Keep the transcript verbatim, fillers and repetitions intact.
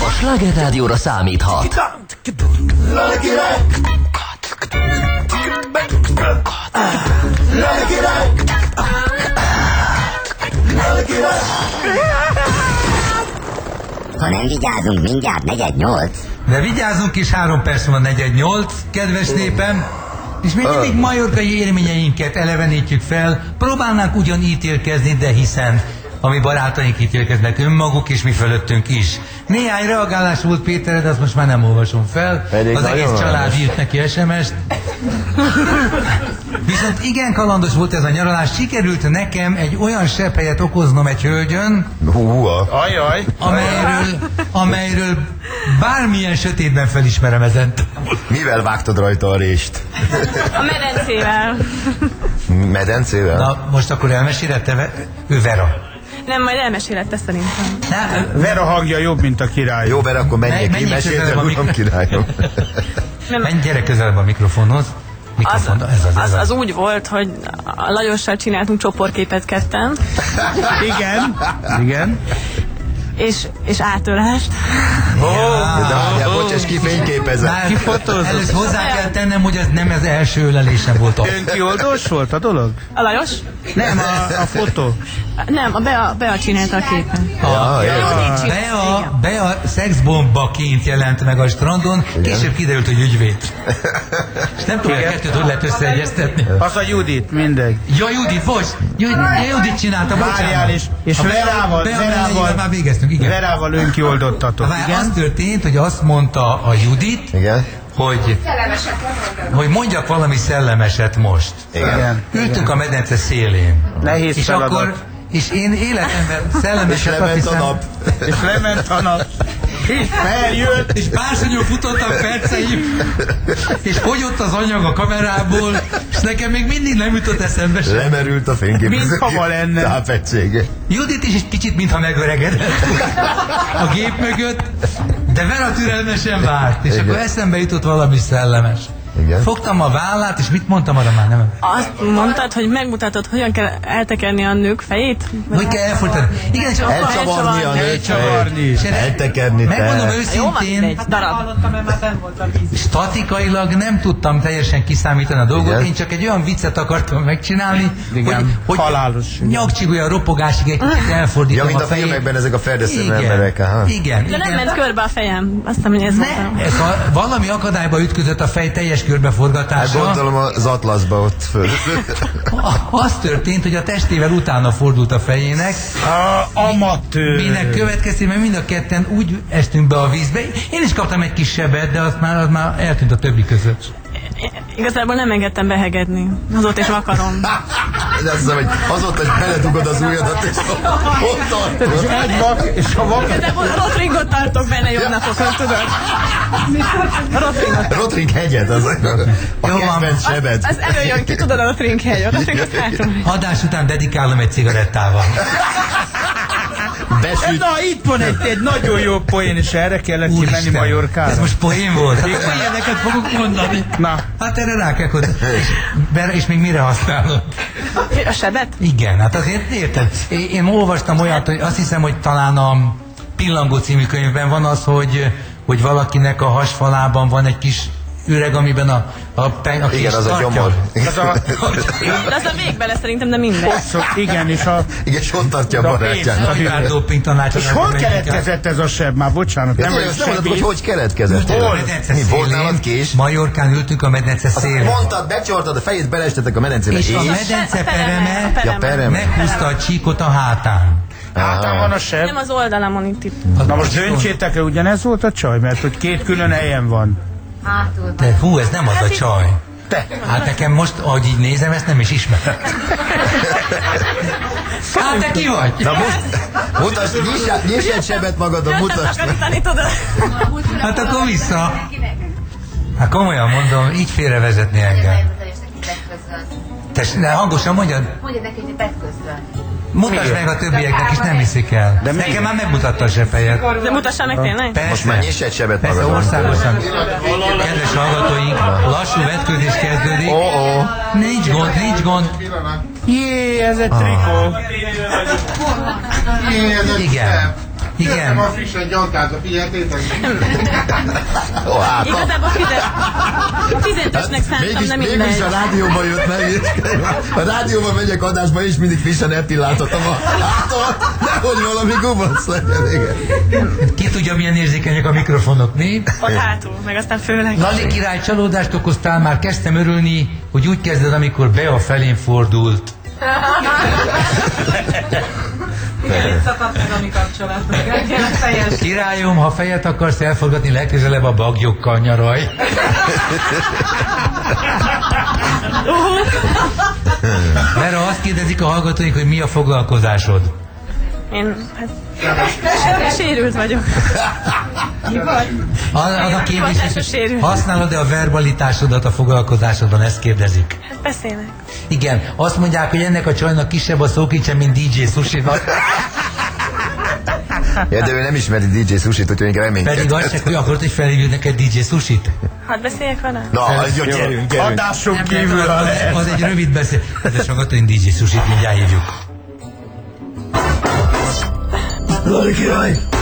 A Sláger Rádióra számíthat. Ha nem vigyázunk, mindjárt negyed nyolc. De vigyázzunk is, három perc van negyed nyolc, kedves népem. És még mindig majorkai élményeinket elevenítjük fel, próbálnánk ugyan ítélkezni, de hiszen a mi barátaink ítélkeznek önmaguk, és mi fölöttünk is. Néhány reagálás volt Pétered, de azt most már nem olvasom fel. Pedig az egész család írt neki es em est. Viszont igen kalandos volt ez a nyaralás, sikerült nekem egy olyan sepphelyet okoznom egy hölgyön, Ajaj. amelyről, amelyről bármilyen sötétben felismerem ezen. Mivel vágtad rajta a rést? A medencével. Medencével? Na, most akkor elmeséled te, ő Vera. Nem, majd elmeséled te szerintem. Na, Vera hangja jobb, mint a király. Jó, mert akkor menjek Menj- ki, menjél mesélj, közelebb a uram, mikro- királyom. menj, gyere közelebb a mikrofonhoz. Mikrofon, Az, ez az, ez az, az. az úgy volt, hogy a Lajossal csináltunk csoportképet ketten, Igen. Igen. és, és átölást. Ja. De várjál, bocs, és ki fényképezett? Már Kifotózott? először hozzá kell tennem, hogy ez nem az első ölelésem volt. A... Önkioldós volt a dolog? A Lajos? Nem, a, a fotó. Nem, a Bea, Bea csinálta a képen. Ja, Judit Bea, Bea szexbombaként jelent meg a strandon, később kiderült, hogy ügyvéd. És nem tudom, hogy a kettőt hogy lehet összeegyeztetni. Az a Judit, mindegy. Ja, Judit, bocs! Judit, Judit csinálta, bocsánat. Várjál, és, és A Bea- Verával, Bea Verával, mellényével már végeztünk, igen. Verával önkioldottatok. Várj, az történt, hogy azt mondta a Judit, Igen? hogy, hogy mondjak valami szellemeset most. Igen. Ültünk a medence szélén. Nehéz És feladat. akkor, és én életemben És szellemeset azt lement a hiszem, nap. És lement a nap. És feljött. és bársonyul futottak perceim, és fogyott az anyag a kamerából, és nekem még mindig nem jutott eszembe sem. Lemerült a fényképező. Mintha ma lenne. Tápegysége. Judit is egy kicsit, mintha megöregedett a gép mögött, de Vera türelmesen várt, és Igen. akkor eszembe jutott valami szellemes. Igen. Fogtam a vállát, és mit mondtam arra már nem? Azt mondtad, hogy megmutatod, hogyan kell eltekerni a nők fejét? Hogy kell elfordítani? Igen, és akkor Elcsavarni a nőt. Elcsavarni. És erre- Eltekerni. megmondom te. Jó van, őszintén, mindegy, darab. statikailag nem tudtam teljesen kiszámítani a dolgot, Igen. én csak egy olyan viccet akartam megcsinálni, Igen. hogy, hogy Halálos. nyakcsigolja a ropogásig egy kicsit elfordítom Ja, mint a fejét. filmekben ezek a ferdeszemű Igen, emberek. Aha. igen, De nem igen. ment körbe a fejem. Azt hiszem, hogy ez volt. Ne, ez a, valami akadályba ütközött a fej teljes Hát körbeforgatása. gondolom az atlaszba ott föl. Az történt, hogy a testével utána fordult a fejének, A amatőr. minek következtében mind a ketten úgy estünk be a vízbe. Én is kaptam egy kis sebet, de az már, az már eltűnt a többi között. Igazából nem engedtem behegedni. Azóta is akarom. De azt hiszem, hogy azóta, hogy beledugod az ujjadat, és ott tartod. És egy vak, és a vak... De rotringot tartok benne jobb napokon, tudod? Rotringot. Rotring hegyet, az a Jó van. kedvenc sebed. Az előjön ki, tudod, a rotring hegy. A rotringot látom. Adás után dedikálom egy cigarettával. Besüt. Na, itt van egy, egy nagyon jó poén, és erre kellett kimenni Úristen, Majorkára. ez most poén volt? Hát akkor ilyeneket fogok mondani. Na, Hát erre rá kell hozni. És, be- és még mire használod? A sebet? Igen, hát azért érted. Én, én olvastam olyat, hogy azt hiszem, hogy talán a Pillangó című könyvben van az, hogy, hogy valakinek a hasfalában van egy kis üreg, amiben a, a, pen, a kis Igen, az a tartja. gyomor. az a... De az a végbe lesz szerintem, de mindegy. Szó, igen, és a... Igen, és ott tartja a De a barátjának. Nagyvár doping tanácsot. És hol keletkezett ez a seb? Már bocsánat, nem Nem, vagy nem mondod, hogy sebész. hogy keletkezett. A medence Mi volt szélén, nálad kés? Majorkán ültünk a medence szélén. Mondtad, becsortad a fejét, beleestetek a medencébe. És a És? medence A pereme, pereme a Ja, pereme. meghúzta a csíkot a hátán. Hátán van a seb. Nem az oldalamon itt. itt. Na most döntsétek el, ugyanez volt a csaj? Mert hogy két külön helyen van. De hú, ez nem az a csaj. Te. Hát nekem most, ahogy így nézem, ezt nem is ismerem. Hát te ki vagy? Na most, mutasd, nyissál, nyissál egy sebet magadon, mutasd meg. Takarítani tudod. Hát akkor vissza. Hát komolyan mondom, így félrevezetni engem. Tess, ne, hangosan mondjad. Mondja neki, hogy betközlön. Mutasd meg a többieknek is, nem hiszik el. De Nekem miért? már megmutatta a zsebhelyet. De mutassál meg tényleg? Persze. Most már nyiss egy sebet Persze, magadon. országosan. Kedves hallgatóink, lassú vetkőzés kezdődik. Ó, ó. Nincs gond, nincs gond. Jé, ez egy trikó. Igen. Igen. a frissen gyantáza, figyeltétek? Ó, hát, Igazából fizetősnek szántam, mégis, nem mégis mindegy. a rádióban jött meg, és a rádióban megyek adásba, és mindig frissen elpillantottam a hátat, nehogy valami gubasz legyen, igen. Ki tudja, milyen érzékenyek a mikrofonok, mi? Ott hátul, meg aztán főleg. Lali király, csalódást okoztál, már kezdtem örülni, hogy úgy kezded, amikor Bea felén fordult. Itt szakadt meg a mi kapcsolatunk. Reggel a fejes. Királyom, ha fejet akarsz elforgatni, legközelebb a baggyokkal nyaralj. Mert azt kérdezik a hallgatóink, hogy mi a foglalkozásod. Én, hát, sérült vagyok. Az, az a kérdés, Hivatásos hogy sérült. használod-e a verbalitásodat a foglalkozásodban, ezt kérdezik. Hát beszélek. Igen, azt mondják, hogy ennek a csajnak kisebb a szókincse, mint dé dzsé Sushi-nak. Ja, de ő nem ismeri dé dzsé Sushi-t, úgyhogy inkább reménykedik. Pedig azt csak, hogy akarod, hogy felhívjuk neked dé dzsé Sushi-t. Hadd beszéljek vele? Na, jó, gyerünk, gyerünk. Adáson kívül az, a az, lehet. az egy rövid beszél. Kedves hallgatóink, dé dzsé Sushi-t mindjárt hívjuk. Lali király!